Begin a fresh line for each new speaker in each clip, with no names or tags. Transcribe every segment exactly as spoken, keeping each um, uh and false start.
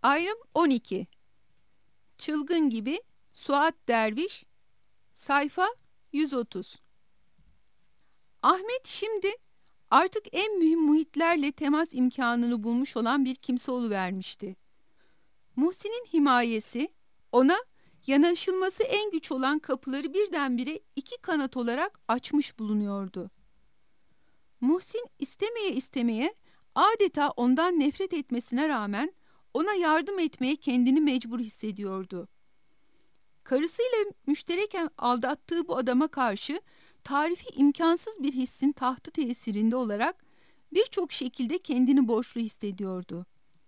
Ayrım on iki. Çılgın gibi Suat Derviş. Sayfa yüz otuz. Ahmet şimdi artık en mühim muhitlerle temas imkanını bulmuş olan bir kimse oluvermişti. Muhsin'in himayesi ona yanaşılması en güç olan kapıları birdenbire iki kanat olarak açmış bulunuyordu. Muhsin istemeye istemeye adeta ondan nefret etmesine rağmen ona yardım etmeye kendini mecbur hissediyordu. Karısıyla müştereken aldattığı bu adama karşı tarifi imkansız bir hissin tahtı tesirinde olarak birçok şekilde kendini borçlu hissediyordu.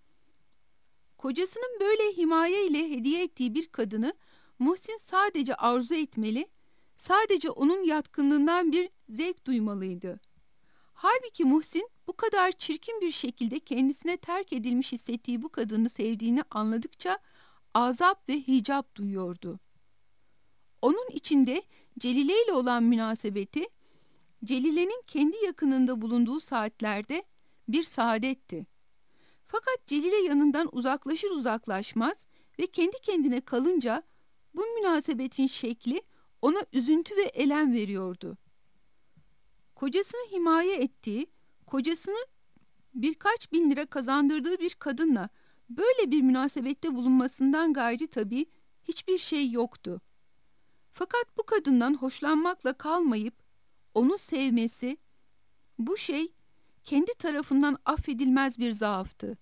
Kocasının böyle himaye ile hediye ettiği bir kadını Muhsin sadece arzu etmeli, sadece onun yatkınlığından bir zevk duymalıydı. Halbuki Muhsin bu kadar çirkin bir şekilde kendisine terk edilmiş hissettiği bu kadını sevdiğini anladıkça azap ve hicap duyuyordu. Onun içinde Celile ile olan münasebeti, Celile'nin kendi yakınında bulunduğu saatlerde bir saadetti. Fakat Celile yanından uzaklaşır uzaklaşmaz ve kendi kendine kalınca bu münasebetin şekli ona üzüntü ve elem veriyordu. Kocasını himaye ettiği, kocasını birkaç bin lira kazandırdığı bir kadınla böyle bir münasebette bulunmasından gayri tabii hiçbir şey yoktu. Fakat bu kadından hoşlanmakla kalmayıp onu sevmesi, bu şey kendi tarafından affedilmez bir zaaftı.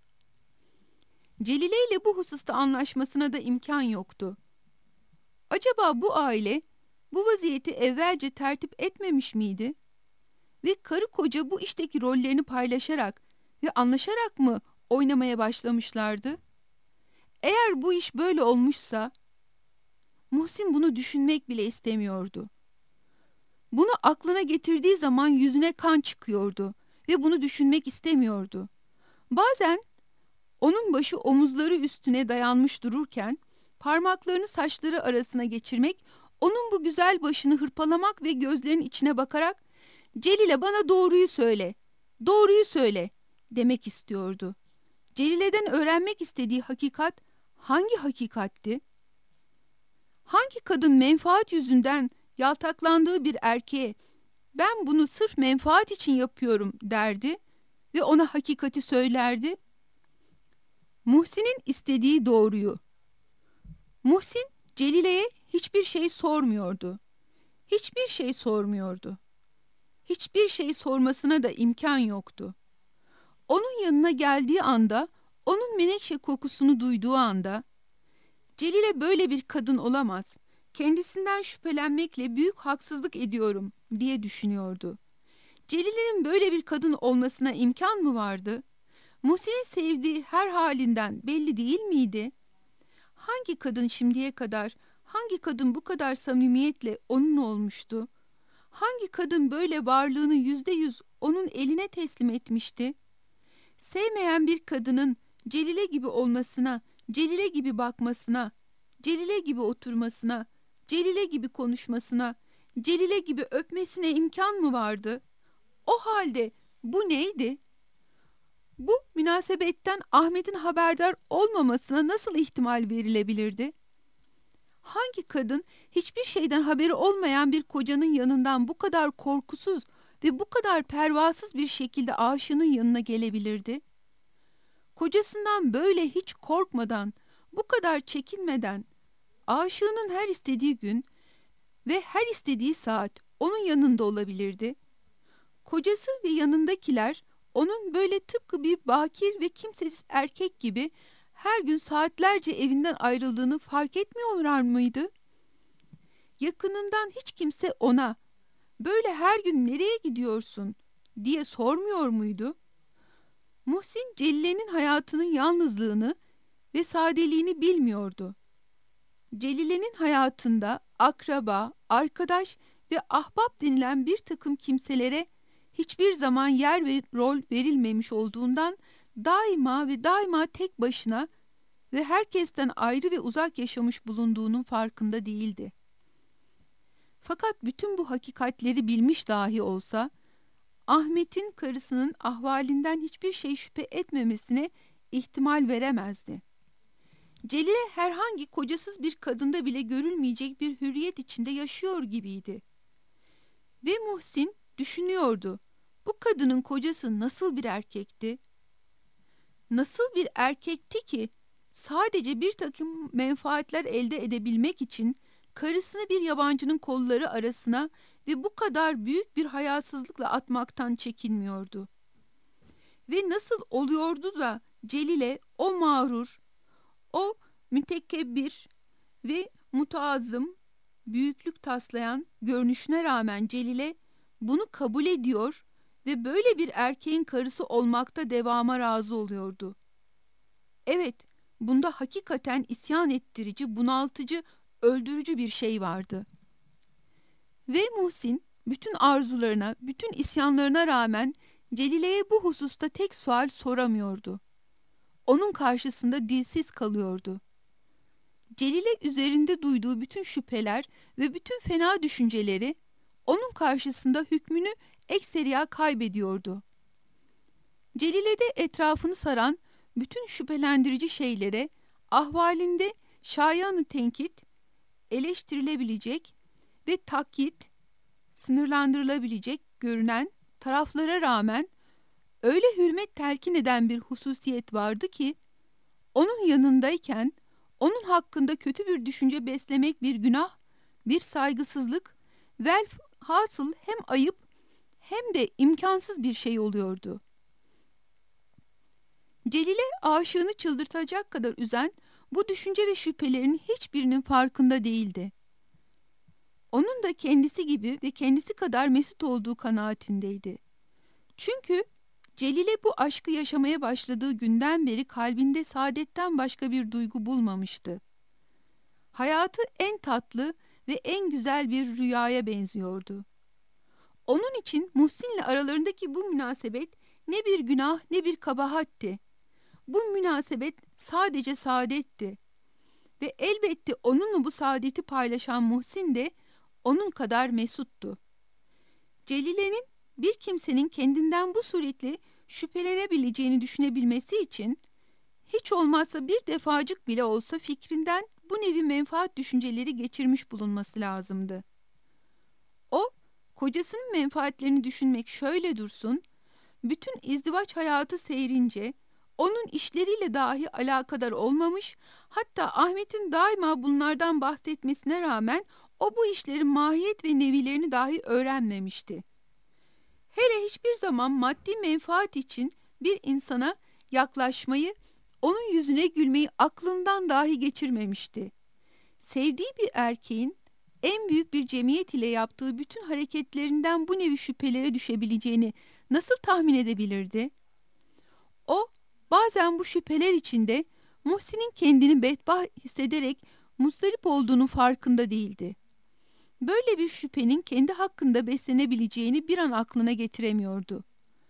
Celile ile bu hususta anlaşmasına da imkan yoktu. Acaba bu aile bu vaziyeti evvelce tertip etmemiş miydi? Ve karı koca bu işteki rollerini paylaşarak ve anlaşarak mı oynamaya başlamışlardı? Eğer bu iş böyle olmuşsa, Muhsin bunu düşünmek bile istemiyordu. Bunu aklına getirdiği zaman yüzüne kan çıkıyordu ve bunu düşünmek istemiyordu. Bazen onun başı omuzları üstüne dayanmış dururken, parmaklarını saçları arasına geçirmek, onun bu güzel başını hırpalamak ve gözlerinin içine bakarak, "Celile, bana doğruyu söyle, doğruyu söyle," demek istiyordu. Celile'den öğrenmek istediği hakikat hangi hakikatti? Hangi kadın menfaat yüzünden yaltaklandığı bir erkeğe "Ben bunu sırf menfaat için yapıyorum," derdi ve ona hakikati söylerdi? Muhsin'in istediği doğruyu. Muhsin Celile'ye hiçbir şey sormuyordu. Hiçbir şey sormuyordu. Hiçbir şey sormasına da imkan yoktu. Onun yanına geldiği anda, onun menekşe kokusunu duyduğu anda, "Celile böyle bir kadın olamaz. Kendisinden şüphelenmekle büyük haksızlık ediyorum," diye düşünüyordu. Celile'nin böyle bir kadın olmasına imkan mı vardı? Muhsin'in sevdiği her halinden belli değil miydi? Hangi kadın şimdiye kadar, hangi kadın bu kadar samimiyetle onun olmuştu? Hangi kadın böyle varlığını yüzde yüz onun eline teslim etmişti? Sevmeyen bir kadının Celile gibi olmasına, Celile gibi bakmasına, Celile gibi oturmasına, Celile gibi konuşmasına, Celile gibi öpmesine imkan mı vardı? O halde bu neydi? Bu münasebetten Ahmet'in haberdar olmamasına nasıl ihtimal verilebilirdi? Hangi kadın hiçbir şeyden haberi olmayan bir kocanın yanından bu kadar korkusuz ve bu kadar pervasız bir şekilde aşığının yanına gelebilirdi? Kocasından böyle hiç korkmadan, bu kadar çekinmeden, aşığının her istediği gün ve her istediği saat onun yanında olabilirdi. Kocası ve yanındakiler onun böyle tıpkı bir bakir ve kimsesiz erkek gibi her gün saatlerce evinden ayrıldığını fark etmiyorlar mıydı? Yakınından hiç kimse ona "Böyle her gün nereye gidiyorsun?" diye sormuyor muydu? Muhsin Celile'nin hayatının yalnızlığını ve sadeliğini bilmiyordu. Celile'nin hayatında akraba, arkadaş ve ahbap denilen bir takım kimselere hiçbir zaman yer ve rol verilmemiş olduğundan daima ve daima tek başına ve herkesten ayrı ve uzak yaşamış bulunduğunun farkında değildi. Fakat bütün bu hakikatleri bilmiş dahi olsa, Ahmet'in karısının ahvalinden hiçbir şey şüphe etmemesine ihtimal veremezdi. Celile herhangi kocasız bir kadında bile görülmeyecek bir hürriyet içinde yaşıyor gibiydi. Ve Muhsin düşünüyordu. Bu kadının kocası nasıl bir erkekti? Nasıl bir erkekti ki sadece bir takım menfaatler elde edebilmek için karısını bir yabancının kolları arasına ve bu kadar büyük bir hayasızlıkla atmaktan çekinmiyordu. Ve nasıl oluyordu da Celile o mağrur, o mütekebbir ve mutaazzım, büyüklük taslayan görünüşüne rağmen Celile bunu kabul ediyor ve böyle bir erkeğin karısı olmakta devama razı oluyordu. Evet, bunda hakikaten isyan ettirici, bunaltıcı, öldürücü bir şey vardı. Ve Muhsin bütün arzularına, bütün isyanlarına rağmen Celile'ye bu hususta tek sual soramıyordu. Onun karşısında dilsiz kalıyordu. Celile üzerinde duyduğu bütün şüpheler ve bütün fena düşünceleri onun karşısında hükmünü ekseriya kaybediyordu. Celile'de etrafını saran bütün şüphelendirici şeylere ahvalinde şayanı tenkit, eleştirilebilecek ve takyit, sınırlandırılabilecek görünen taraflara rağmen öyle hürmet telkin eden bir hususiyet vardı ki, onun yanındayken onun hakkında kötü bir düşünce beslemek bir günah, bir saygısızlık, velhasıl hem ayıp hem de imkansız bir şey oluyordu. Celile aşığını çıldırtacak kadar üzen bu düşünce ve şüphelerin hiçbirinin farkında değildi. Onun da kendisi gibi ve kendisi kadar mesut olduğu kanaatindeydi. Çünkü Celile bu aşkı yaşamaya başladığı günden beri kalbinde saadetten başka bir duygu bulmamıştı. Hayatı en tatlı ve en güzel bir rüyaya benziyordu. Onun için Muhsin'le aralarındaki bu münasebet ne bir günah ne bir kabahatti. Bu münasebet sadece saadetti. Ve elbette onunla bu saadeti paylaşan Muhsin de onun kadar mesuttu. Celile'nin bir kimsenin kendinden bu suretle şüphelenebileceğini düşünebilmesi için hiç olmazsa bir defacık bile olsa fikrinden bu nevi menfaat düşünceleri geçirmiş bulunması lazımdı. O, kocasının menfaatlerini düşünmek şöyle dursun, bütün izdivaç hayatı seyrince onun işleriyle dahi alakadar olmamış, hatta Ahmet'in daima bunlardan bahsetmesine rağmen o bu işlerin mahiyet ve nevilerini dahi öğrenmemişti. Hele hiçbir zaman maddi menfaat için bir insana yaklaşmayı, onun yüzüne gülmeyi aklından dahi geçirmemişti. Sevdiği bir erkeğin en büyük bir cemiyet ile yaptığı bütün hareketlerinden bu nevi şüphelere düşebileceğini nasıl tahmin edebilirdi? O, bazen bu şüpheler içinde Muhsin'in kendini bedbaht hissederek muzdarip olduğunun farkında değildi. Böyle bir şüphenin kendi hakkında beslenebileceğini bir an aklına getiremiyordu.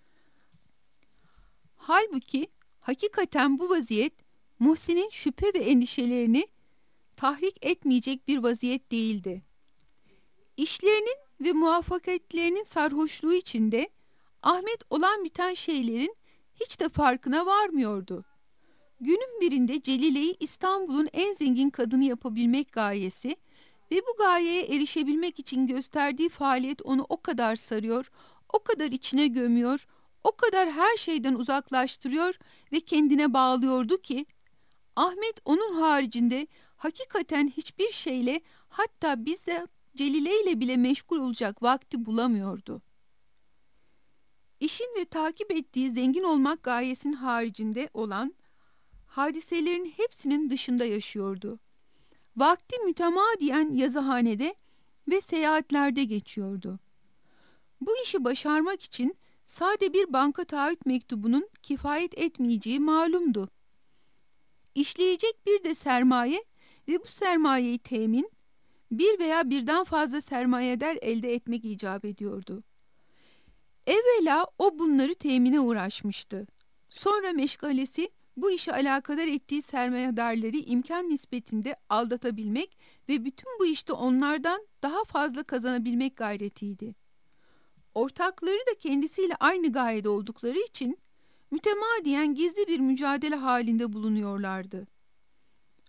Halbuki hakikaten bu vaziyet Muhsin'in şüphe ve endişelerini tahrik etmeyecek bir vaziyet değildi. İşlerinin ve muvaffakiyetlerinin sarhoşluğu içinde Ahmet olan biten şeylerin hiç de farkına varmıyordu. Günün birinde Celile'yi İstanbul'un en zengin kadını yapabilmek gayesi ve bu gayeye erişebilmek için gösterdiği faaliyet onu o kadar sarıyor, o kadar içine gömüyor, o kadar her şeyden uzaklaştırıyor ve kendine bağlıyordu ki, Ahmet onun haricinde hakikaten hiçbir şeyle, hatta bizzat Celile ile bile meşgul olacak vakti bulamıyordu. İşin ve takip ettiği zengin olmak gayesinin haricinde olan hadiselerin hepsinin dışında yaşıyordu. Vakti mütemadiyen yazıhanede ve seyahatlerde geçiyordu. Bu işi başarmak için sade bir banka taahhüt mektubunun kifayet etmeyeceği malumdu. İşleyecek bir de sermaye ve bu sermayeyi temin, bir veya birden fazla sermayedar elde etmek icap ediyordu. Evvela o bunları temine uğraşmıştı. Sonra meşgalesi bu işe alakadar ettiği sermayedarları imkan nispetinde aldatabilmek ve bütün bu işte onlardan daha fazla kazanabilmek gayretiydi. Ortakları da kendisiyle aynı gayede oldukları için mütemadiyen gizli bir mücadele halinde bulunuyorlardı.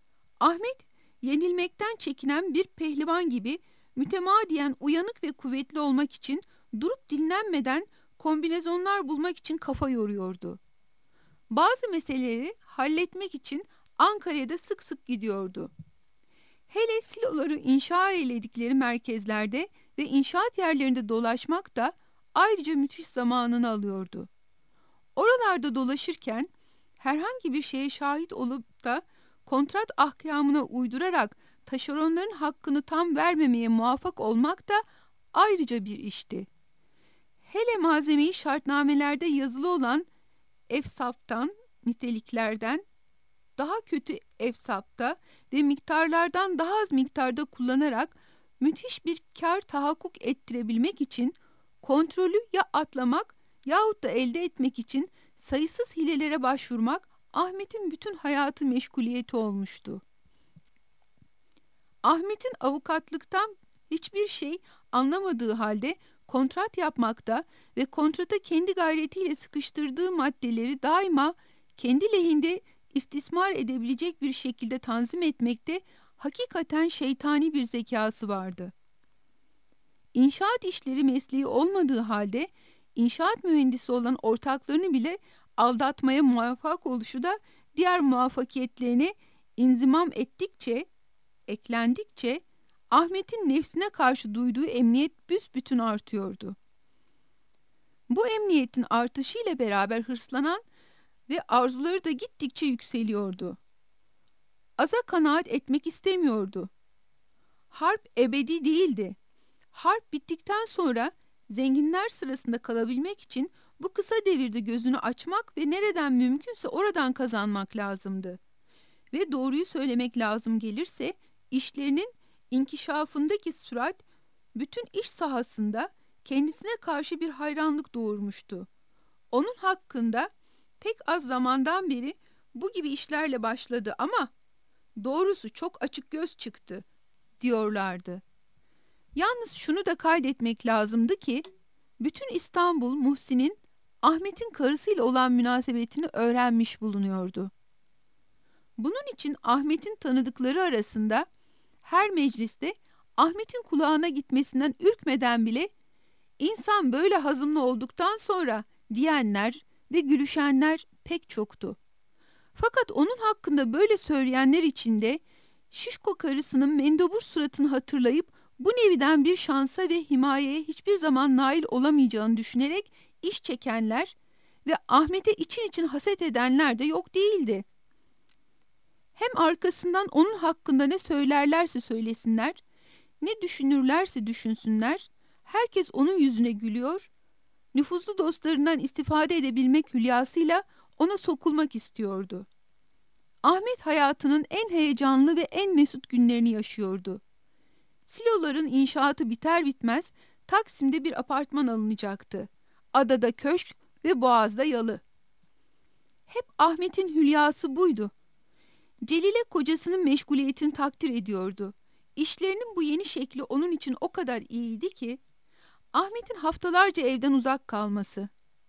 Ahmet, yenilmekten çekinen bir pehlivan gibi mütemadiyen uyanık ve kuvvetli olmak için durup dinlenmeden kombinezonlar bulmak için kafa yoruyordu. Bazı meseleleri halletmek için Ankara'ya sık sık gidiyordu. Hele siloları inşa eyledikleri merkezlerde ve inşaat yerlerinde dolaşmak da ayrıca müthiş zamanını alıyordu. Oralarda dolaşırken herhangi bir şeye şahit olup da kontrat ahkamına uydurarak taşeronların hakkını tam vermemeye muvaffak olmak da ayrıca bir işti. Hele malzemeyi şartnamelerde yazılı olan efsaftan, niteliklerden daha kötü efsafta ve miktarlardan daha az miktarda kullanarak müthiş bir kar tahakkuk ettirebilmek için kontrolü ya atlamak yahut da elde etmek için sayısız hilelere başvurmak Ahmet'in bütün hayatı meşguliyeti olmuştu. Ahmet'in avukatlıktan hiçbir şey anlamadığı halde kontrat yapmakta ve kontrata kendi gayretiyle sıkıştırdığı maddeleri daima kendi lehinde istismar edebilecek bir şekilde tanzim etmekte hakikaten şeytani bir zekası vardı. İnşaat işleri mesleği olmadığı halde inşaat mühendisi olan ortaklarını bile aldatmaya muvaffak oluşu da diğer muvaffakiyetlerine inzimam ettikçe, eklendikçe Ahmet'in nefsine karşı duyduğu emniyet büsbütün artıyordu. Bu emniyetin artışıyla beraber hırslanan ve arzuları da gittikçe yükseliyordu. Aza kanaat etmek istemiyordu. Harp ebedi değildi. Harp bittikten sonra zenginler sırasında kalabilmek için bu kısa devirde gözünü açmak ve nereden mümkünse oradan kazanmak lazımdı. Ve doğruyu söylemek lazım gelirse işlerinin inkişafındaki sürat bütün iş sahasında kendisine karşı bir hayranlık doğurmuştu. Onun hakkında pek az zamandan beri bu gibi işlerle başladı ama doğrusu çok açık göz çıktı diyorlardı. Yalnız şunu da kaydetmek lazımdı ki bütün İstanbul Muhsin'in Ahmet'in karısıyla olan münasebetini öğrenmiş bulunuyordu. Bunun için Ahmet'in tanıdıkları arasında her mecliste Ahmet'in kulağına gitmesinden ürkmeden bile insan böyle hazımlı olduktan sonra diyenler ve gülüşenler pek çoktu. Fakat onun hakkında böyle söyleyenler içinde şişko karısının mendebur suratını hatırlayıp bu neviden bir şansa ve himayeye hiçbir zaman nail olamayacağını düşünerek iş çekenler ve Ahmet'e için için haset edenler de yok değildi. Hem arkasından onun hakkında ne söylerlerse söylesinler, ne düşünürlerse düşünsünler, herkes onun yüzüne gülüyor, nüfuzlu dostlarından istifade edebilmek hülyasıyla ona sokulmak istiyordu. Ahmet hayatının en heyecanlı ve en mesut günlerini yaşıyordu. Siloların inşaatı biter bitmez Taksim'de bir apartman alınacaktı. Adada köşk ve Boğaz'da yalı. Hep Ahmet'in hülyası buydu. Celile kocasının meşguliyetini takdir ediyordu. İşlerinin bu yeni şekli onun için o kadar iyiydi ki Ahmet'in haftalarca evden uzak kalması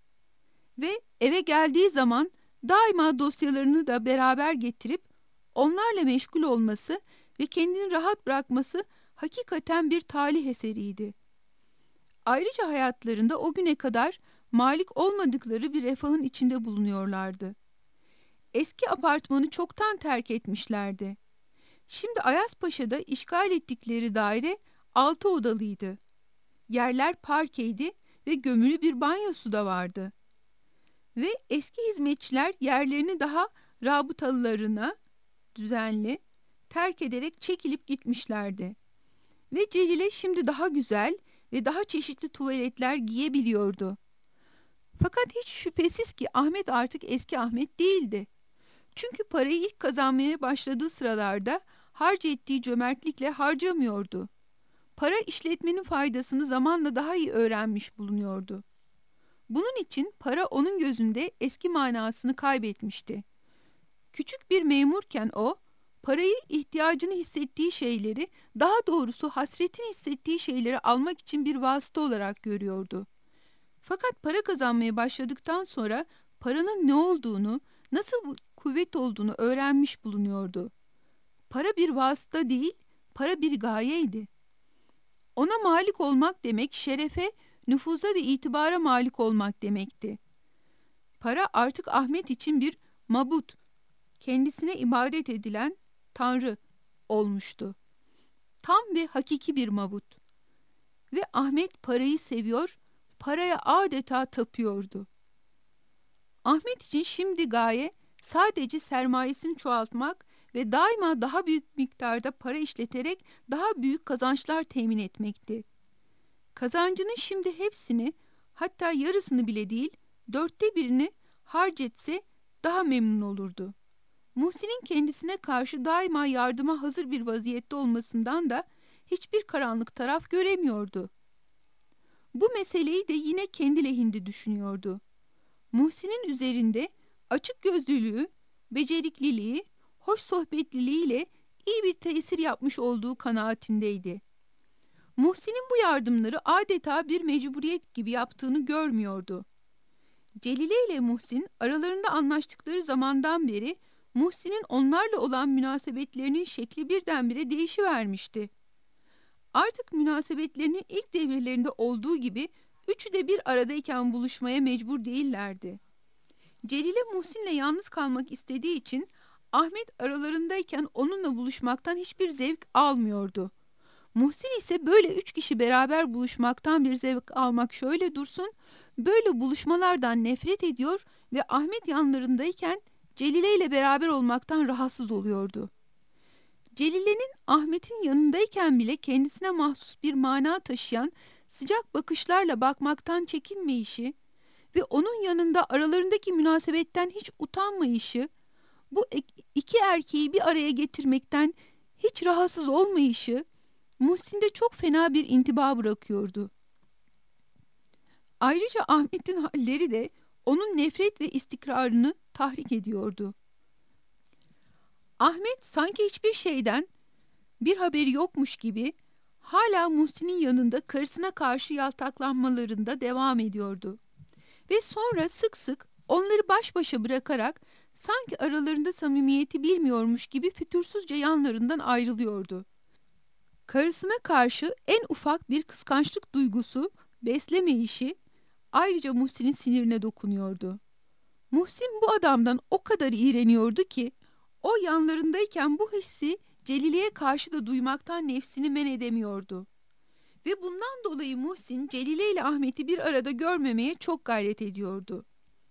ve eve geldiği zaman daima dosyalarını da beraber getirip onlarla meşgul olması ve kendini rahat bırakması hakikaten bir talih eseriydi. Ayrıca hayatlarında o güne kadar malik olmadıkları bir refahın içinde bulunuyorlardı. Eski apartmanı çoktan terk etmişlerdi. Şimdi Ayazpaşa'da işgal ettikleri daire altı odalıydı. Yerler parkeydi ve gömülü bir banyosu da vardı. Ve eski hizmetçiler yerlerini daha rabıtalılarına düzenli terk ederek çekilip gitmişlerdi. Ve Celile şimdi daha güzel ve daha çeşitli tuvaletler giyebiliyordu. Fakat hiç şüphesiz ki Ahmet artık eski Ahmet değildi. Çünkü parayı ilk kazanmaya başladığı sıralarda harc ettiği cömertlikle harcamıyordu. Para işletmenin faydasını zamanla daha iyi öğrenmiş bulunuyordu. Bunun için para onun gözünde eski manasını kaybetmişti. Küçük bir memurken o, parayı ihtiyacını hissettiği şeyleri, daha doğrusu hasretini hissettiği şeyleri almak için bir vasıta olarak görüyordu. Fakat para kazanmaya başladıktan sonra paranın ne olduğunu, nasıl kuvvet olduğunu öğrenmiş bulunuyordu. Para bir vasıta değil, para bir gayeydi. Ona malik olmak demek, şerefe, nüfuza ve itibara malik olmak demekti. Para artık Ahmet için bir mabut, kendisine ibadet edilen tanrı olmuştu. Tam ve hakiki bir mabut. Ve Ahmet parayı seviyor, paraya adeta tapıyordu. Ahmet için şimdi gaye sadece sermayesini çoğaltmak ve daima daha büyük miktarda para işleterek daha büyük kazançlar temin etmekti. Kazancının şimdi hepsini, hatta yarısını bile değil, dörtte birini harcetse daha memnun olurdu. Muhsin'in kendisine karşı daima yardıma hazır bir vaziyette olmasından da hiçbir karanlık taraf göremiyordu. Bu meseleyi de yine kendi lehinde düşünüyordu. Muhsin'in üzerinde açık gözlülüğü, becerikliliği, hoş sohbetliliğiyle iyi bir tesir yapmış olduğu kanaatindeydi. Muhsin'in bu yardımları adeta bir mecburiyet gibi yaptığını görmüyordu. Celile ile Muhsin aralarında anlaştıkları zamandan beri Muhsin'in onlarla olan münasebetlerinin şekli birdenbire değişivermişti. Artık münasebetlerinin ilk devrelerinde olduğu gibi üçü de bir aradayken buluşmaya mecbur değillerdi. Celile Muhsin'le yalnız kalmak istediği için Ahmet aralarındayken onunla buluşmaktan hiçbir zevk almıyordu. Muhsin ise böyle üç kişi beraber buluşmaktan bir zevk almak şöyle dursun, böyle buluşmalardan nefret ediyor ve Ahmet yanlarındayken Celile ile beraber olmaktan rahatsız oluyordu. Celile'nin Ahmet'in yanındayken bile kendisine mahsus bir mana taşıyan sıcak bakışlarla bakmaktan çekinmeyişi ve onun yanında aralarındaki münasebetten hiç utanmayışı, bu iki erkeği bir araya getirmekten hiç rahatsız olmayışı, Muhsin'de çok fena bir intiba bırakıyordu. Ayrıca Ahmet'in halleri de onun nefret ve istikrarını tahrik ediyordu. Ahmet sanki hiçbir şeyden bir haberi yokmuş gibi hala Muhsin'in yanında karısına karşı yaltaklanmalarında devam ediyordu. Ve sonra sık sık onları baş başa bırakarak sanki aralarında samimiyeti bilmiyormuş gibi fütursuzca yanlarından ayrılıyordu. Karısına karşı en ufak bir kıskançlık duygusu beslemeyişi ayrıca Muhsin'in sinirine dokunuyordu. Muhsin bu adamdan o kadar iğreniyordu ki o yanlarındayken bu hissi Celile'ye karşı da duymaktan nefsini men edemiyordu. Ve bundan dolayı Muhsin Celile ile Ahmet'i bir arada görmemeye çok gayret ediyordu.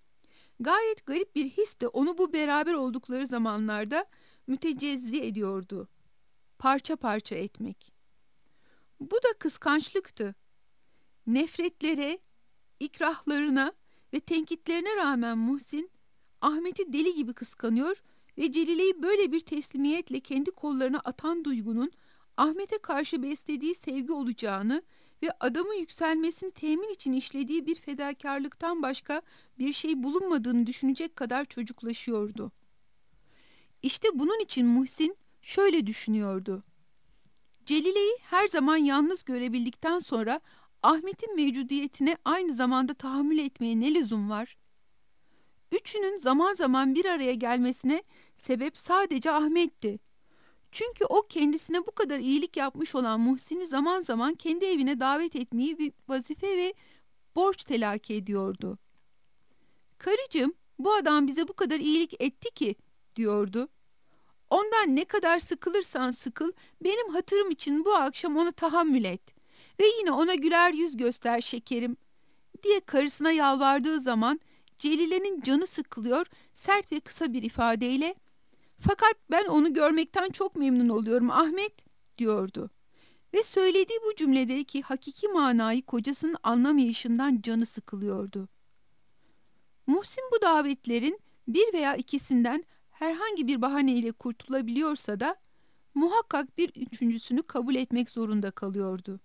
Gayet garip bir his de onu bu beraber oldukları zamanlarda mütecezzi ediyordu. Parça parça etmek. Bu da kıskançlıktı. Nefretlere, ikrahlarına ve tenkitlerine rağmen Muhsin, Ahmet'i deli gibi kıskanıyor ve Celile'yi böyle bir teslimiyetle kendi kollarına atan duygunun Ahmet'e karşı beslediği sevgi olacağını ve adamın yükselmesini temin için işlediği bir fedakarlıktan başka bir şey bulunmadığını düşünecek kadar çocuklaşıyordu. İşte bunun için Muhsin şöyle düşünüyordu. Celile'yi her zaman yalnız görebildikten sonra Ahmet'in mevcudiyetine aynı zamanda tahammül etmeye ne lüzum var? Üçünün zaman zaman bir araya gelmesine sebep sadece Ahmet'ti. Çünkü o kendisine bu kadar iyilik yapmış olan Muhsin'i zaman zaman kendi evine davet etmeyi bir vazife ve borç telakki ediyordu. "Karıcığım, bu adam bize bu kadar iyilik etti ki," diyordu. "Ondan ne kadar sıkılırsan sıkıl, benim hatırım için bu akşam ona tahammül et. Ve yine ona güler yüz göster şekerim," diye karısına yalvardığı zaman Celile'nin canı sıkılıyor, sert ve kısa bir ifadeyle "Fakat ben onu görmekten çok memnun oluyorum Ahmet," diyordu. Ve söylediği bu cümledeki hakiki manayı kocasının anlamayışından canı sıkılıyordu. Muhsin bu davetlerin bir veya ikisinden herhangi bir bahaneyle kurtulabiliyorsa da muhakkak bir üçüncüsünü kabul etmek zorunda kalıyordu.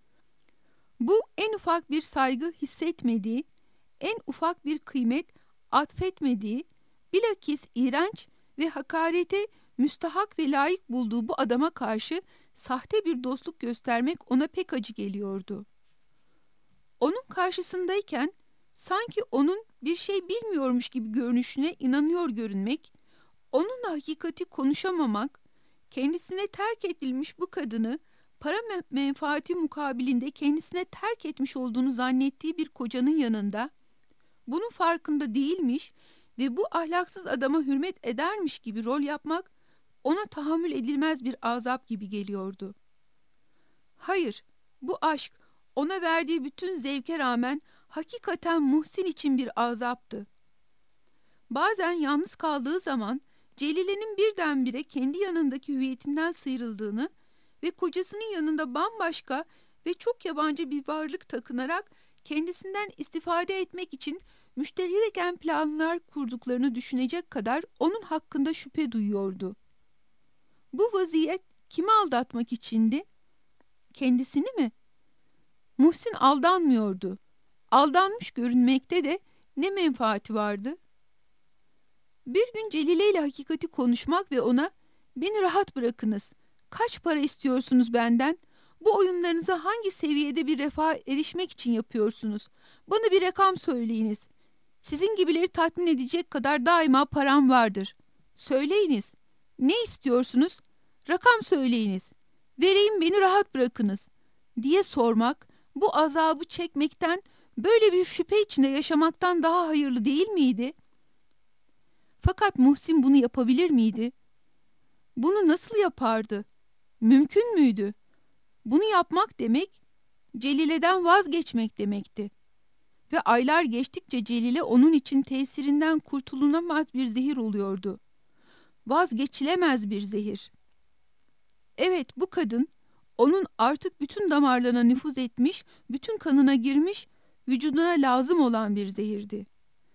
Bu en ufak bir saygı hissetmediği, en ufak bir kıymet atfetmediği, bilakis iğrenç ve hakarete müstahak ve layık bulduğu bu adama karşı sahte bir dostluk göstermek ona pek acı geliyordu. Onun karşısındayken sanki onun bir şey bilmiyormuş gibi görünüşüne inanıyor görünmek, onunla hakikati konuşamamak, Kendisine terk edilmiş bu kadını para me- menfaati mukabilinde kendisine terk etmiş olduğunu zannettiği bir kocanın yanında bunun farkında değilmiş ve bu ahlaksız adama hürmet edermiş gibi rol yapmak ona tahammül edilmez bir azap gibi geliyordu. Hayır, bu aşk ona verdiği bütün zevke rağmen hakikaten Muhsin için bir azaptı. Bazen yalnız kaldığı zaman Celile'nin birdenbire kendi yanındaki hüviyetinden sıyrıldığını ve kocasının yanında bambaşka ve çok yabancı bir varlık takınarak kendisinden istifade etmek için müştereken planlar kurduklarını düşünecek kadar onun hakkında şüphe duyuyordu. Bu vaziyet kimi aldatmak içindi? Kendisini mi? Muhsin aldanmıyordu. Aldanmış görünmekte de ne menfaati vardı? Bir gün Celile ile hakikati konuşmak ve ona "Beni rahat bırakınız. Kaç para istiyorsunuz benden? Bu oyunlarınızı hangi seviyede bir refaha erişmek için yapıyorsunuz? Bana bir rakam söyleyiniz. Sizin gibileri tatmin edecek kadar daima param vardır. Söyleyiniz. Ne istiyorsunuz? Rakam söyleyiniz. Vereyim, beni rahat bırakınız" diye sormak, bu azabı çekmekten, böyle bir şüphe içinde yaşamaktan daha hayırlı değil miydi? Fakat Muhsin bunu yapabilir miydi? Bunu nasıl yapardı? Mümkün müydü? Bunu yapmak demek, Celile'den vazgeçmek demekti. Ve aylar geçtikçe Celile onun için tesirinden kurtulunamaz bir zehir oluyordu. Vazgeçilemez bir zehir. Evet, bu kadın, onun artık bütün damarlarına nüfuz etmiş, bütün kanına girmiş, vücuduna lazım olan bir zehirdi.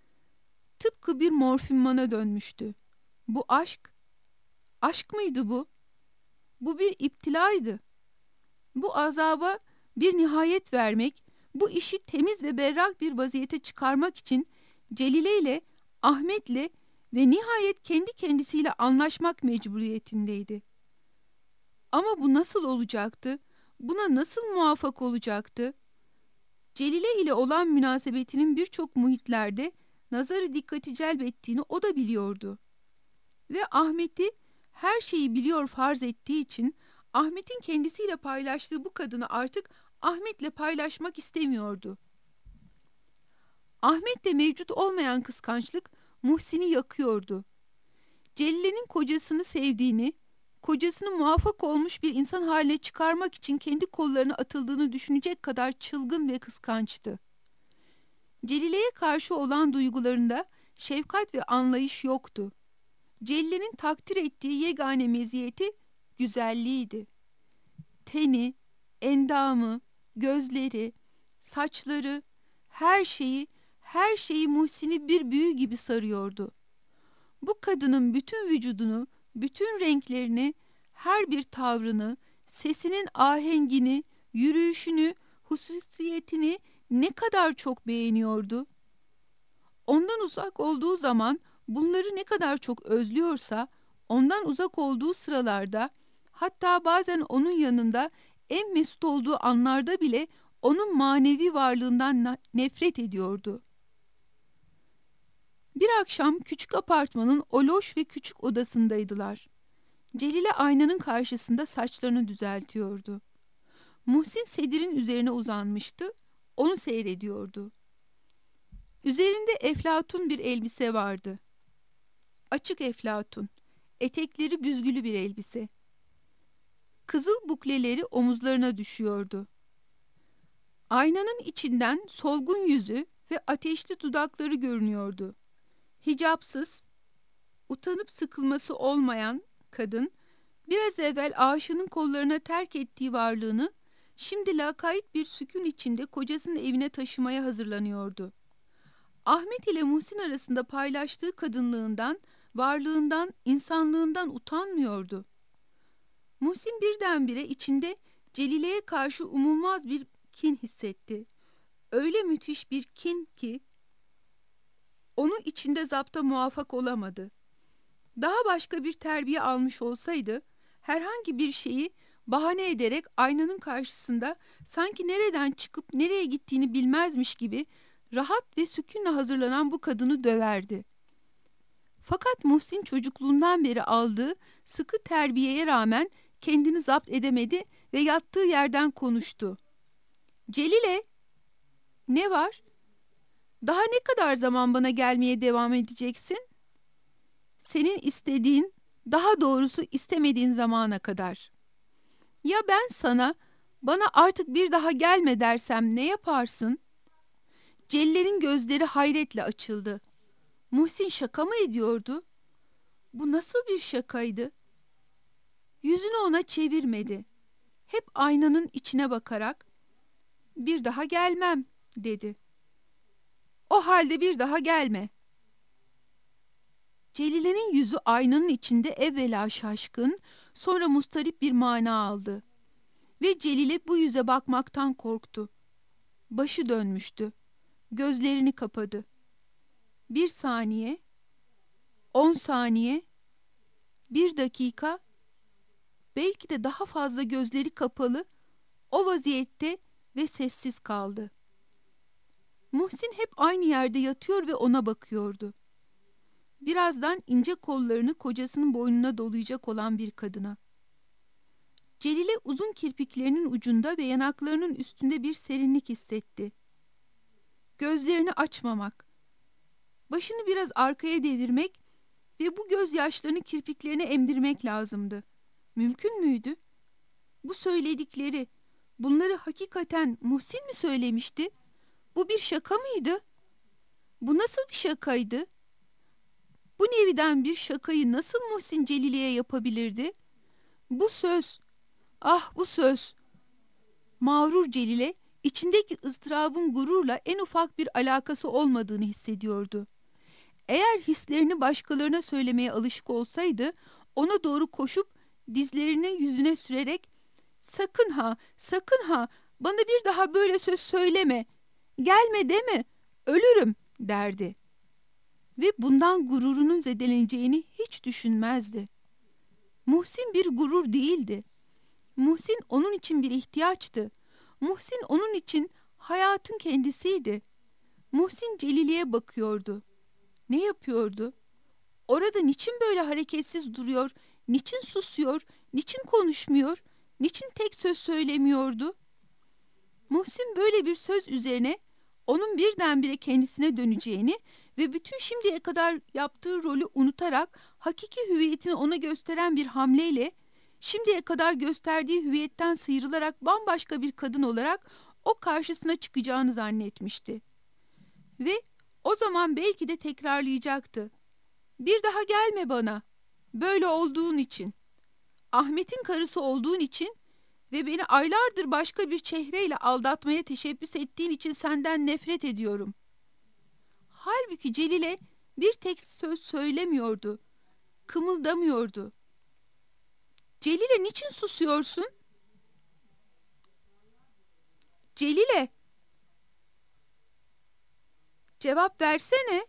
Tıpkı bir morfinmana dönmüştü. Bu aşk, aşk mıydı bu? Bu bir iptilaydı. Bu azaba bir nihayet vermek, bu işi temiz ve berrak bir vaziyete çıkarmak için Celile ile, Ahmet'le ve nihayet kendi kendisiyle anlaşmak mecburiyetindeydi. Ama bu nasıl olacaktı? Buna nasıl muvaffak olacaktı? Celile ile olan münasebetinin birçok muhitlerde nazarı dikkati celbettiğini o da biliyordu. Ve Ahmet'i her şeyi biliyor farz ettiği için Ahmet'in kendisiyle paylaştığı bu kadını artık Ahmet'le paylaşmak istemiyordu. Ahmet'le mevcut olmayan kıskançlık Muhsin'i yakıyordu. Celile'nin kocasını sevdiğini, kocasını muvaffak olmuş bir insan haline çıkarmak için kendi kollarına atıldığını düşünecek kadar çılgın ve kıskançtı. Celile'ye karşı olan duygularında şefkat ve anlayış yoktu. Celile'nin takdir ettiği yegane meziyeti güzelliğiydi. Teni, endamı, gözleri, saçları, her şeyi, her şeyi Muhsin'i bir büyü gibi sarıyordu. Bu kadının bütün vücudunu, bütün renklerini, her bir tavrını, sesinin ahengini, yürüyüşünü, hususiyetini ne kadar çok beğeniyordu. Ondan uzak olduğu zaman bunları ne kadar çok özlüyorsa, ondan uzak olduğu sıralarda, hatta bazen onun yanında en mesut olduğu anlarda bile onun manevi varlığından nefret ediyordu. Bir akşam küçük apartmanın o loş ve küçük odasındaydılar. Celile aynanın karşısında saçlarını düzeltiyordu. Muhsin sedirin üzerine uzanmıştı, onu seyrediyordu. Üzerinde eflatun bir elbise vardı. Açık eflatun, etekleri büzgülü bir elbise. Kızıl bukleleri omuzlarına düşüyordu. Aynanın içinden solgun yüzü ve ateşli dudakları görünüyordu. Hicapsız, utanıp sıkılması olmayan kadın, biraz evvel aşığının kollarına terk ettiği varlığını, şimdi lakayt bir sükun içinde kocasının evine taşımaya hazırlanıyordu. Ahmet ile Muhsin arasında paylaştığı kadınlığından, varlığından, insanlığından utanmıyordu. Muhsin birdenbire içinde Celile'ye karşı umulmaz bir kin hissetti. Öyle müthiş bir kin ki onu içinde zapta muvaffak olamadı. Daha başka bir terbiye almış olsaydı, herhangi bir şeyi bahane ederek aynanın karşısında sanki nereden çıkıp nereye gittiğini bilmezmiş gibi rahat ve sükûnle hazırlanan bu kadını döverdi. Fakat Muhsin çocukluğundan beri aldığı sıkı terbiyeye rağmen kendini zapt edemedi ve yattığı yerden konuştu. Celile, ne var? Daha ne kadar zaman bana gelmeye devam edeceksin? Senin istediğin, daha doğrusu istemediğin zamana kadar. Ya ben sana, bana artık bir daha gelme dersem ne yaparsın? Celil'in gözleri hayretle açıldı. Muhsin şaka mı ediyordu? Bu nasıl bir şakaydı? Yüzünü ona çevirmedi. Hep aynanın içine bakarak, "Bir daha gelmem," dedi. "O halde bir daha gelme." Celile'nin yüzü aynanın içinde evvela şaşkın, sonra mustarip bir mana aldı. Ve Celile bu yüze bakmaktan korktu. Başı dönmüştü. Gözlerini kapadı. Bir saniye, on saniye, bir dakika, belki de daha fazla gözleri kapalı, o vaziyette ve sessiz kaldı. Muhsin hep aynı yerde yatıyor ve ona bakıyordu. Birazdan ince kollarını kocasının boynuna dolayacak olan bir kadına. Celile uzun kirpiklerinin ucunda ve yanaklarının üstünde bir serinlik hissetti. Gözlerini açmamak, başını biraz arkaya devirmek ve bu gözyaşlarını kirpiklerine emdirmek lazımdı. Mümkün müydü? Bu söyledikleri, bunları hakikaten Muhsin mi söylemişti? Bu bir şaka mıydı? Bu nasıl bir şakaydı? Bu neviden bir şakayı nasıl Muhsin Celile'ye yapabilirdi? Bu söz, ah bu söz! Mağrur Celile, içindeki ıstırabın gururla en ufak bir alakası olmadığını hissediyordu. Eğer hislerini başkalarına söylemeye alışık olsaydı, ona doğru koşup dizlerini yüzüne sürerek, "Sakın ha, sakın ha, bana bir daha böyle söz söyleme, gelme deme, ölürüm," derdi. Ve bundan gururunun zedeleneceğini hiç düşünmezdi. Muhsin bir gurur değildi. Muhsin onun için bir ihtiyaçtı. Muhsin onun için hayatın kendisiydi. Muhsin Celile'ye bakıyordu. Ne yapıyordu? Orada niçin böyle hareketsiz duruyor, niçin susuyor, niçin konuşmuyor, niçin tek söz söylemiyordu? Muhsin böyle bir söz üzerine onun birdenbire kendisine döneceğini ve bütün şimdiye kadar yaptığı rolü unutarak hakiki hüviyetini ona gösteren bir hamleyle şimdiye kadar gösterdiği hüviyetten sıyrılarak bambaşka bir kadın olarak o karşısına çıkacağını zannetmişti. Ve o zaman belki de tekrarlayacaktı. "Bir daha gelme bana. Böyle olduğun için. Ahmet'in karısı olduğun için ve beni aylardır başka bir çehreyle aldatmaya teşebbüs ettiğin için senden nefret ediyorum." Halbuki Celile bir tek söz söylemiyordu. Kımıldamıyordu. "Celile, niçin susuyorsun? Celile, cevap versene.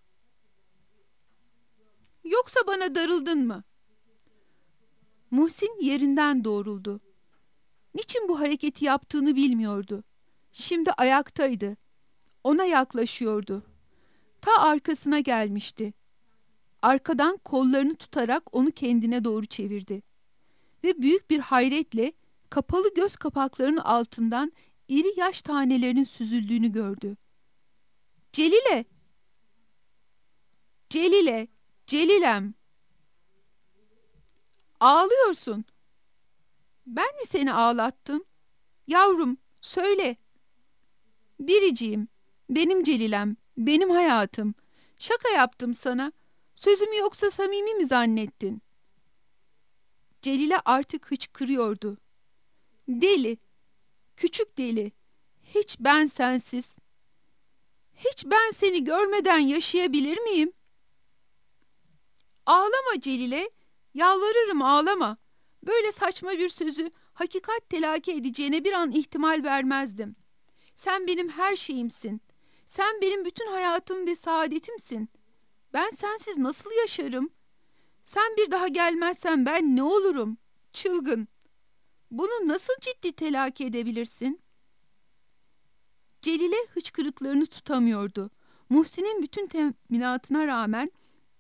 Yoksa bana darıldın mı?" Muhsin yerinden doğruldu. Niçin bu hareketi yaptığını bilmiyordu. Şimdi ayaktaydı. Ona yaklaşıyordu. Ta arkasına gelmişti. Arkadan kollarını tutarak onu kendine doğru çevirdi. Ve büyük bir hayretle kapalı göz kapaklarının altından iri yaş tanelerinin süzüldüğünü gördü. "Celile! Celile! Celilem! Ağlıyorsun. Ben mi seni ağlattım? Yavrum, söyle." "Biriciğim, benim Celilem, benim hayatım. Şaka yaptım sana. Sözümü yoksa samimi mi zannettin?" Celile artık hıçkırıyordu. "Deli, küçük deli, hiç ben sensiz, hiç ben seni görmeden yaşayabilir miyim?" "Ağlama Celile, yalvarırım ağlama. Böyle saçma bir sözü hakikat telakki edeceğine bir an ihtimal vermezdim. Sen benim her şeyimsin. Sen benim bütün hayatım ve saadetimsin. Ben sensiz nasıl yaşarım? Sen bir daha gelmezsen ben ne olurum? Çılgın. Bunu nasıl ciddi telakki edebilirsin?" Celile hıçkırıklarını tutamıyordu. Muhsin'in bütün teminatına rağmen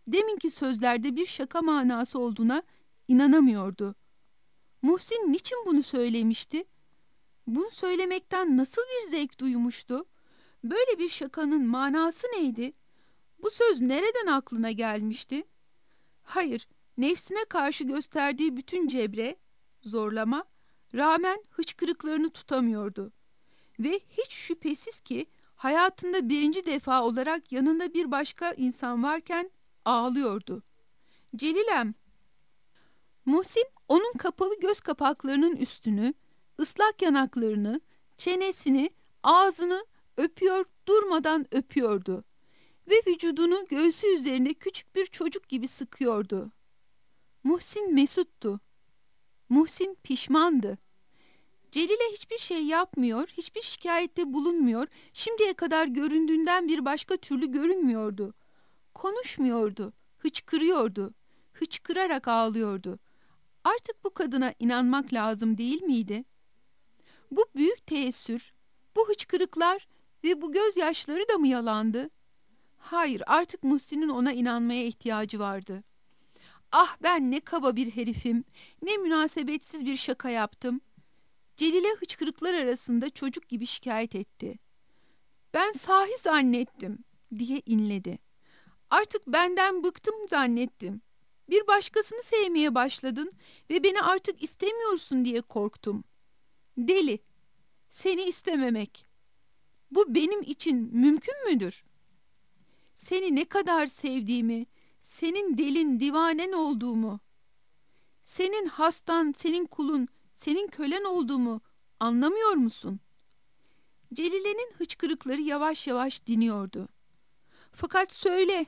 deminki sözlerde bir şaka manası olduğuna inanamıyordu. Muhsin niçin bunu söylemişti? Bunu söylemekten nasıl bir zevk duymuştu? Böyle bir şakanın manası neydi? Bu söz nereden aklına gelmişti? Hayır, nefsine karşı gösterdiği bütün cebre, zorlama, rağmen hıçkırıklarını tutamıyordu. Ve hiç şüphesiz ki hayatında birinci defa olarak yanında bir başka insan varken ağlıyordu. Celilem. Muhsin onun kapalı göz kapaklarının üstünü, ıslak yanaklarını, çenesini, ağzını öpüyor, durmadan öpüyordu. Ve vücudunu göğsü üzerine küçük bir çocuk gibi sıkıyordu. Muhsin mesuttu. Muhsin pişmandı. Celil'e hiçbir şey yapmıyor, hiçbir şikayette bulunmuyor, şimdiye kadar göründüğünden bir başka türlü görünmüyordu. Konuşmuyordu, hıçkırıyordu, hıçkırarak ağlıyordu. Artık bu kadına inanmak lazım değil miydi? Bu büyük teessür, bu hıçkırıklar ve bu gözyaşları da mı yalandı? Hayır, artık Muhsin'in ona inanmaya ihtiyacı vardı. Ah, ben ne kaba bir herifim, ne münasebetsiz bir şaka yaptım. Celil'e hıçkırıklar arasında çocuk gibi şikayet etti. Ben sahi zannettim diye inledi. Artık benden bıktım zannettim. Bir başkasını sevmeye başladın ve beni artık istemiyorsun diye korktum. Deli, seni istememek. Bu benim için mümkün müdür? Seni ne kadar sevdiğimi, senin delin, divanen olduğumu, senin hastan, senin kulun, senin kölen olduğumu anlamıyor musun? Celile'nin hıçkırıkları yavaş yavaş diniyordu. Fakat söyle,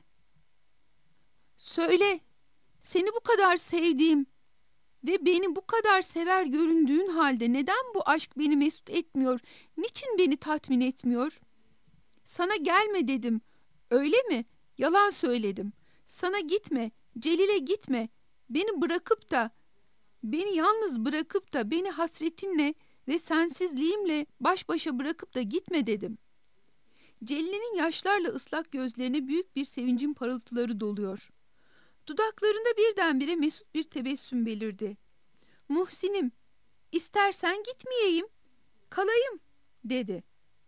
söyle, seni bu kadar sevdiğim ve beni bu kadar sever göründüğün halde neden bu aşk beni mesut etmiyor, niçin beni tatmin etmiyor? Sana gelme dedim, öyle mi? Yalan söyledim. Sana gitme, Celil'e gitme, beni bırakıp da, beni yalnız bırakıp da beni hasretinle ve sensizliğimle baş başa bırakıp da gitme dedim. Celil'in yaşlarla ıslak gözlerine büyük bir sevincin parıltıları doluyor. Dudaklarında birdenbire mesut bir tebessüm belirdi. Muhsin'im, istersen gitmeyeyim, kalayım, dedi.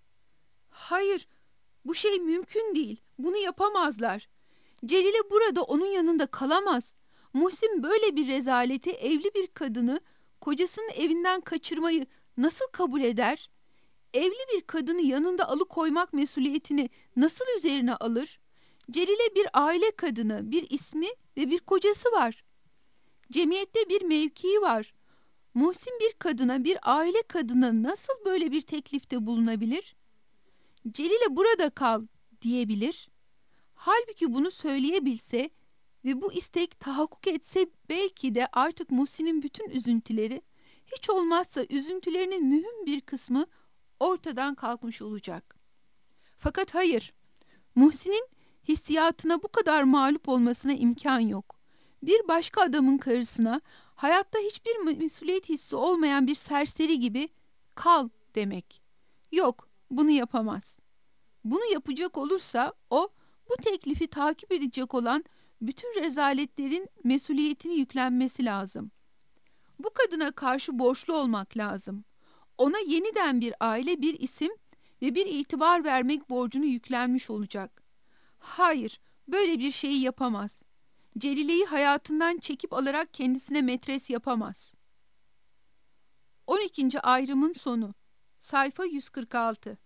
Hayır, bu şey mümkün değil, bunu yapamazlar. Celile burada onun yanında kalamaz. Muhsin böyle bir rezaleti, evli bir kadını kocasının evinden kaçırmayı nasıl kabul eder? Evli bir kadını yanında alıkoymak mesuliyetini nasıl üzerine alır? Celile bir aile kadını, bir ismi ve bir kocası var. Cemiyette bir mevkii var. Muhsin bir kadına, bir aile kadına nasıl böyle bir teklifte bulunabilir? Celile burada kal diyebilir. Halbuki bunu söyleyebilse ve bu istek tahakkuk etse belki de artık Muhsin'in bütün üzüntüleri, hiç olmazsa üzüntülerinin mühim bir kısmı ortadan kalkmış olacak. Fakat hayır, Muhsin'in hissiyatına bu kadar mağlup olmasına imkan yok. Bir başka adamın karısına hayatta hiçbir mesuliyet hissi olmayan bir serseri gibi kal demek. Yok, bunu yapamaz. Bunu yapacak olursa o, bu teklifi takip edecek olan bütün rezaletlerin mesuliyetini yüklenmesi lazım. Bu kadına karşı borçlu olmak lazım. Ona yeniden bir aile, bir isim ve bir itibar vermek borcunu yüklenmiş olacak. Hayır, böyle bir şeyi yapamaz. Celile'yi hayatından çekip alarak kendisine metres yapamaz. on ikinci ayrımın sonu. Sayfa yüz kırk altı.